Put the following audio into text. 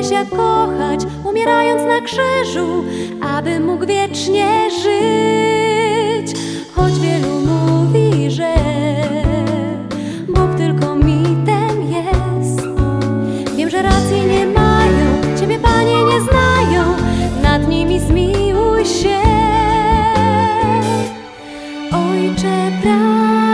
się kochać, umierając na krzyżu, aby mógł wiecznie żyć. Choć wielu mówi, że Bóg tylko mitem jest, wiem, że racji